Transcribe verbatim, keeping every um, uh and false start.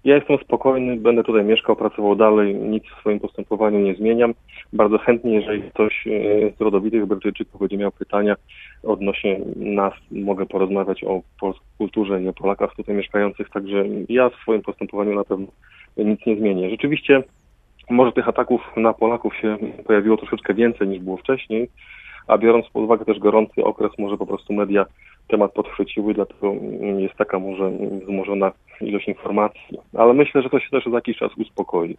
Ja jestem spokojny, będę tutaj mieszkał, pracował dalej, nic w swoim postępowaniu nie zmieniam. Bardzo chętnie, jeżeli ktoś z rodowitych Brytyjczyków będzie miał pytania odnośnie nas, mogę porozmawiać o polskiej kulturze i o Polakach tutaj mieszkających, także ja w swoim postępowaniu na pewno nic nie zmienię. Rzeczywiście może tych ataków na Polaków się pojawiło troszeczkę więcej niż było wcześniej, a biorąc pod uwagę też gorący okres, może po prostu media temat podchwyciły, dlatego jest taka może wzmożona ilość informacji. Ale myślę, że to się też za jakiś czas uspokoi.